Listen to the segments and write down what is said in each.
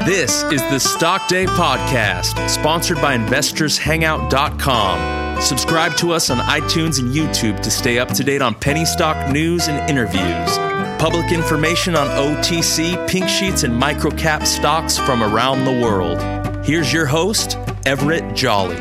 This is the Stock Day Podcast, sponsored by InvestorsHangout.com. Subscribe to us on iTunes and YouTube to stay up to date on penny stock news and interviews. Public information on OTC, pink sheets, and microcap stocks from around the world. Here's your host, Everett Jolly.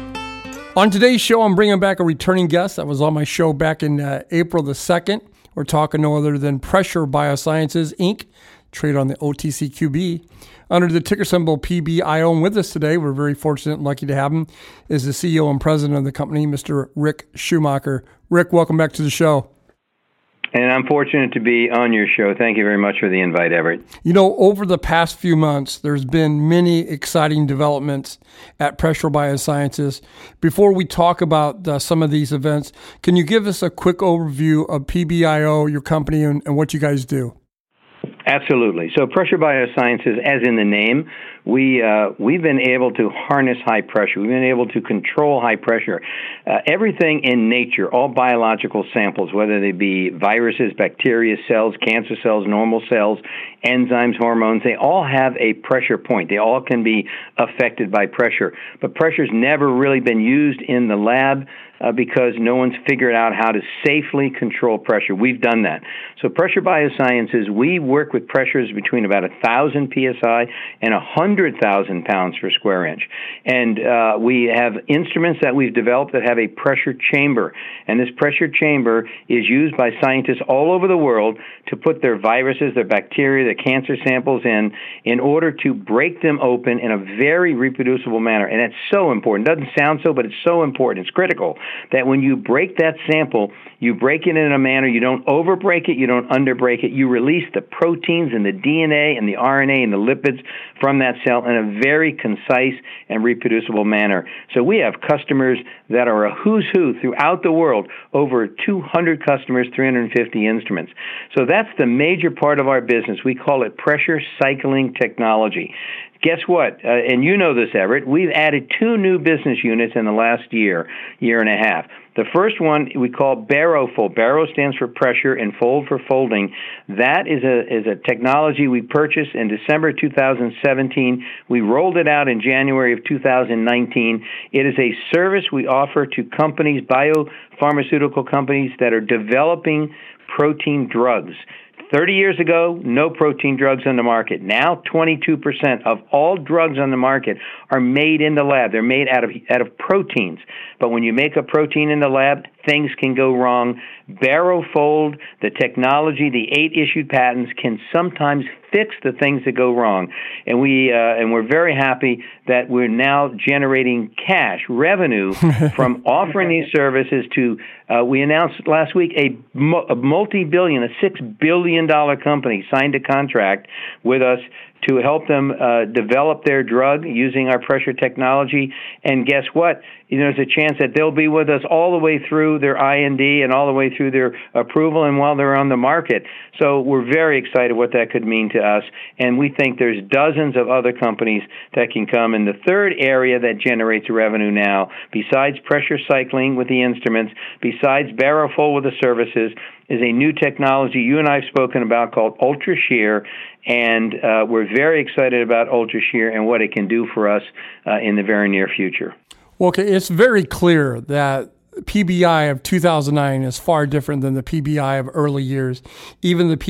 On today's show, I'm bringing back a returning guest that was on my show back in April the 2nd. We're talking no other than Pressure Biosciences, Inc., trade on the OTCQB. Under the ticker symbol PBIO, and with us today, we're very fortunate and lucky to have him, is the CEO and president of the company, Mr. Rick Schumacher. Rick, welcome back to the show. And I'm fortunate to be on your show. Thank you very much for the invite, Everett. You know, over the past few months, there's been many exciting developments at Pressure Biosciences. Before we talk about some of these events, can you give us a quick overview of PBIO, your company, and what you guys do? Absolutely. So Pressure Biosciences, as in the name, we've been able to harness high pressure. We've been able to control high pressure. Everything in nature, all biological samples, whether they be viruses, bacteria, cells, cancer cells, normal cells, enzymes, hormones, they all have a pressure point. They all can be affected by pressure. But pressure's never really been used in the lab because no one's figured out how to safely control pressure. We've done that. So Pressure Biosciences, we work with pressures between about 1,000 psi and 100,000 pounds per square inch. And we have instruments that we've developed that have a pressure chamber. And this pressure chamber is used by scientists all over the world to put their viruses, their bacteria, their cancer samples in order to break them open in a very reproducible manner. And that's so important. It doesn't sound so, but it's so important. It's critical that when you break that sample, you break it in a manner, you don't overbreak it, you don't underbreak it, you release the proteins and the DNA and the RNA and the lipids from that cell in a very concise and reproducible manner. So we have customers that are a who's who throughout the world, over 200 customers, 350 instruments. So that's the major part of our business. We call it pressure cycling technology. Guess what? And you know this, Everett. We've added 2 new business units in the last year and a half. The first one we call BaroFold. Baro stands for pressure and fold for folding. That is a technology we purchased in December 2017. We rolled it out in January of 2019. It is a service we offer to companies, biopharmaceutical companies that are developing protein drugs. 30 years ago, no protein drugs on the market. Now, 22% of all drugs on the market are made in the lab. They're made out of proteins. But when you make a protein in the lab, things can go wrong. BaroFold, the technology, the 8 issued patents can sometimes fix the things that go wrong. And we're very happy that we're now generating cash revenue from offering these services to, we announced last week a multi-billion, a $6 billion company signed a contract with us to help them develop their drug using our pressure technology. And guess what? There's a chance that they'll be with us all the way through their IND and all the way through their approval and while they're on the market. So we're very excited what that could mean to us. And we think there's dozens of other companies that can come. And the third area that generates revenue now, besides pressure cycling with the instruments, besides BaroFold with the services, is a new technology you and I have spoken about called UltraShear. And we're very excited about UltraShear and what it can do for us in the very near future. Well, okay, it's very clear that PBI of 2009 is far different than the PBI of early years, even the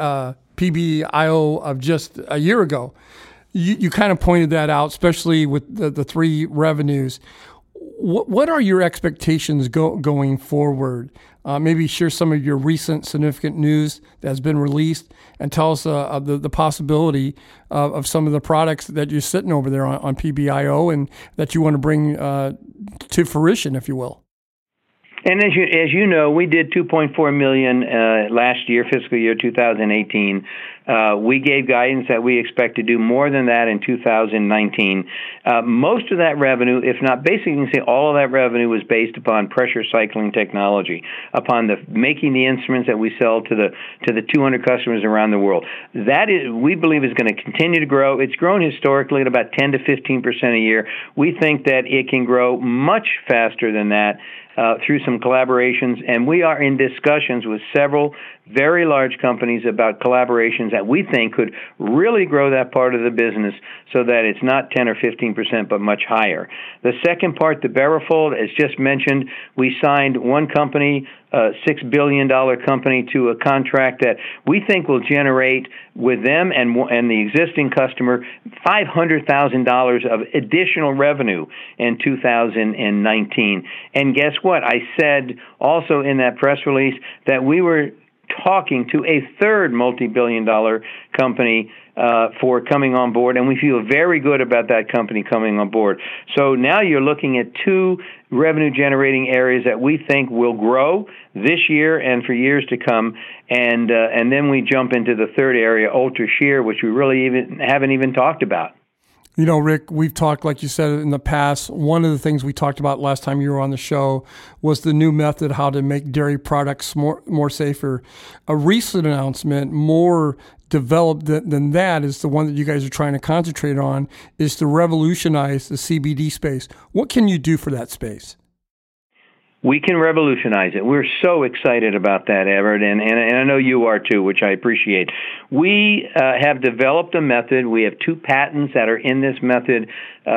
PBIO of just a year ago. You kind of pointed that out, especially with the 3 revenues. What are your expectations going forward? Maybe share some of your recent significant news that has been released and tell us of the possibility of some of the products that you're sitting over there on PBIO and that you want to bring to fruition, if you will. And as you know, we did $2.4 million last year, fiscal year 2018. We gave guidance that we expect to do more than that in 2019. Most of that revenue, if not basically, you can say all of that revenue was based upon pressure cycling technology, upon making the instruments that we sell to the 200 customers around the world. That is, we believe, is going to continue to grow. It's grown historically at about 10 to 15% a year. We think that it can grow much faster than that through some collaborations, and we are in discussions with several very large companies about collaborations that we think could really grow that part of the business so that it's not 10 or 15%, but much higher. The second part, the BaroFold, as just mentioned, we signed one company, a $6 billion company, to a contract that we think will generate with them and the existing customer $500,000 of additional revenue in 2019. And guess what? I said also in that press release that we were talking to a third multi-billion-dollar company for coming on board, and we feel very good about that company coming on board. So now you're looking at two revenue-generating areas that we think will grow this year and for years to come, and then we jump into the third area, UltraShear, which we really haven't even talked about. You know, Rick, we've talked, like you said, in the past. One of the things we talked about last time you were on the show was the new method, how to make dairy products more safer. A recent announcement, more developed than that, is the one that you guys are trying to concentrate on, is to revolutionize the CBD space. What can you do for that space? We can revolutionize it. We're so excited about that, Everett, and I know you are too, which I appreciate. We have developed a method. We have 2 patents that are in this method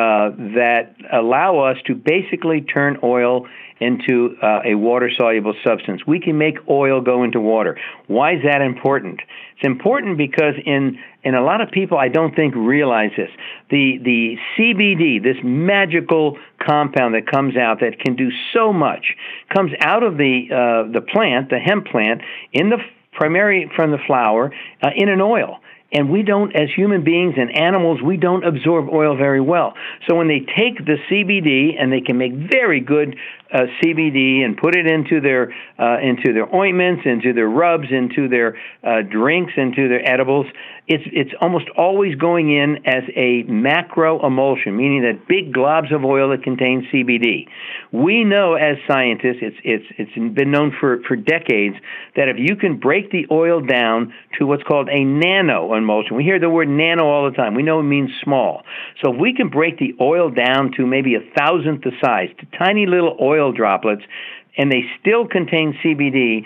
that allow us to basically turn oil into a water-soluble substance. We can make oil go into water. Why is that important? It's important because in a lot of people, I don't think, realize this. The CBD, this magical compound that comes out that can do so much, comes out of the plant, the hemp plant, primarily from the flower, in an oil. And we don't, as human beings and animals, we don't absorb oil very well. So when they take the CBD, and they can make very good CBD and put it into their ointments, into their rubs, into their drinks, into their edibles, it's almost always going in as a macro emulsion, meaning that big globs of oil that contain CBD. We know as scientists, it's been known for decades, that if you can break the oil down to what's called a nano emulsion, we hear the word nano all the time. We know it means small. So if we can break the oil down to maybe 1,000th the size, to tiny little oil droplets, and they still contain CBD,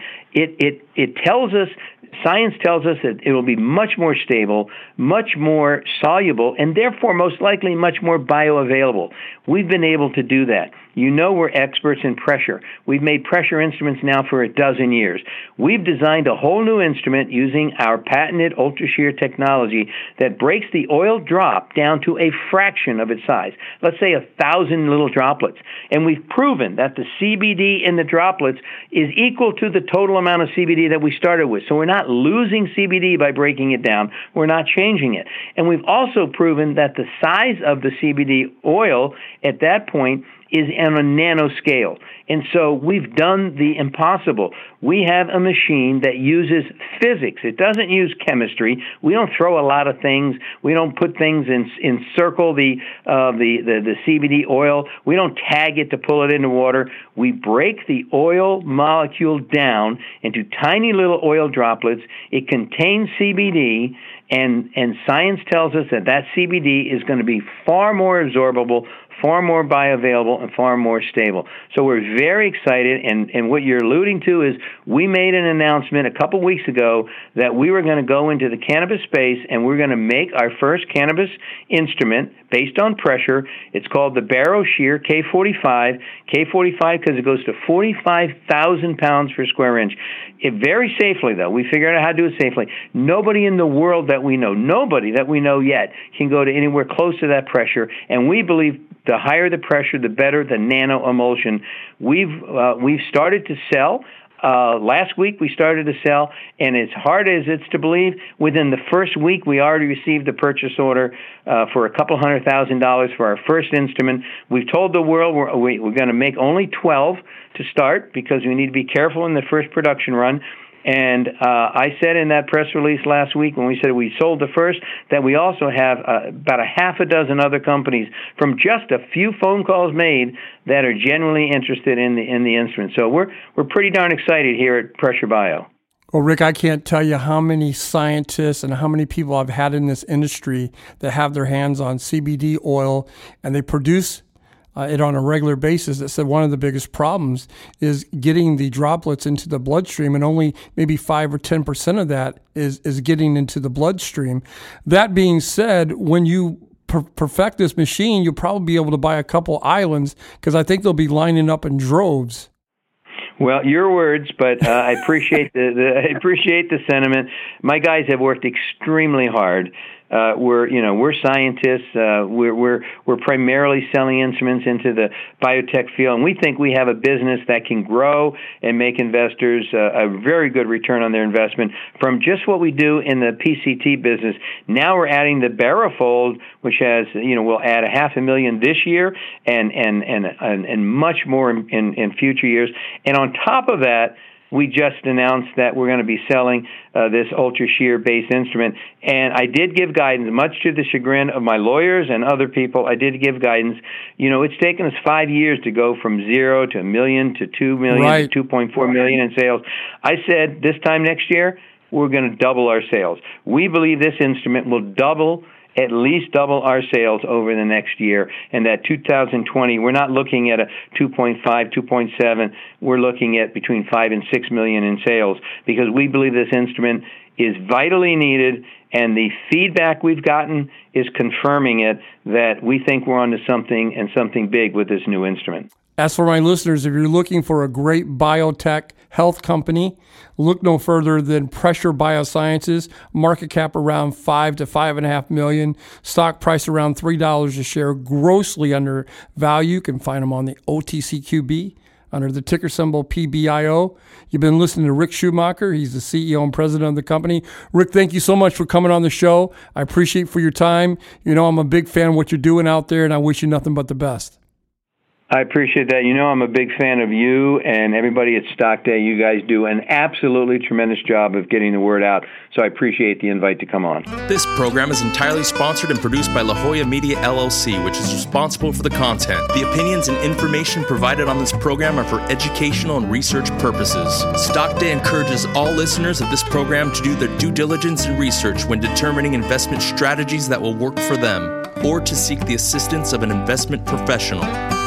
it tells us, science tells us that it will be much more stable, much more soluble, and therefore most likely much more bioavailable. We've been able to do that. You know we're experts in pressure. We've made pressure instruments now for 12 years. We've designed a whole new instrument using our patented UltraShear technology that breaks the oil drop down to a fraction of its size. Let's say 1,000 little droplets. And we've proven that the CBD in the droplets is equal to the total amount of CBD that we started with. So we're not losing CBD by breaking it down. We're not changing it. And we've also proven that the size of the CBD oil at that point is on a nano scale. And so we've done the impossible. We have a machine that uses physics. It doesn't use chemistry. We don't throw a lot of things. We don't put things encircle the CBD oil. We don't tag it to pull it into water. We break the oil molecule down into tiny little oil droplets. It contains CBD, and science tells us that CBD is going to be far more absorbable, far more bioavailable, and far more stable. So we're very excited, and what you're alluding to is we made an announcement a couple weeks ago that we were going to go into the cannabis space, and we're going to make our first cannabis instrument based on pressure. It's called the BaroShear K45. K45 because it goes to 45,000 pounds per square inch. Very safely, though. We figured out how to do it safely. Nobody in the world that we know yet, can go to anywhere close to that pressure, and we believe the higher the pressure, the better the nano emulsion. We've started to sell. Last week we started to sell, and as hard as it's to believe, within the first week we already received the purchase order for $200,000 for our first instrument. We've told the world we're going to make only 12 to start because we need to be careful in the first production run. And I said in that press release last week when we said we sold the first that we also have about a half a dozen other companies from just a few phone calls made that are genuinely interested in the instrument. So we're pretty darn excited here at Pressure Bio. Well, Rick, I can't tell you how many scientists and how many people I've had in this industry that have their hands on CBD oil, and they produce it on a regular basis that said one of the biggest problems is getting the droplets into the bloodstream, and only maybe 5 or 10% of that is getting into the bloodstream. That being said, when you perfect this machine, you'll probably be able to buy a couple islands, because I think they'll be lining up in droves. Well, your words, but I appreciate I appreciate the sentiment. My guys have worked extremely hard. We're scientists. We're primarily selling instruments into the biotech field, and we think we have a business that can grow and make investors a very good return on their investment from just what we do in the PCT business. Now we're adding the BaroFold, which has, we'll add $500,000 this year and much more in future years. And on top of that, we just announced that we're going to be selling this Ultra Shear base instrument. And I did give guidance, much to the chagrin of my lawyers and other people. I did give guidance. It's taken us 5 years to go from 0 to $1 million to $2 million right. to $2.4 million in sales. I said this time next year, we're going to double our sales. We believe this instrument will at least double our sales over the next year. And that 2020, we're not looking at a 2.5, 2.7. We're looking at between 5 and 6 million in sales, because we believe this instrument is vitally needed, and the feedback we've gotten is confirming it, that we think we're onto something, and something big, with this new instrument. As for my listeners, if you're looking for a great biotech health company, look no further than Pressure BioSciences. Market cap around 5 to 5.5 million. Stock price around $3 a share. Grossly undervalued. You can find them on the OTCQB under the ticker symbol PBIO. You've been listening to Rick Schumacher. He's the CEO and president of the company. Rick, thank you so much for coming on the show. I appreciate for your time. I'm a big fan of what you're doing out there, and I wish you nothing but the best. I appreciate that. I'm a big fan of you and everybody at Stock Day. You guys do an absolutely tremendous job of getting the word out, so I appreciate the invite to come on. This program is entirely sponsored and produced by La Jolla Media, LLC, which is responsible for the content. The opinions and information provided on this program are for educational and research purposes. Stock Day encourages all listeners of this program to do their due diligence and research when determining investment strategies that will work for them, or to seek the assistance of an investment professional.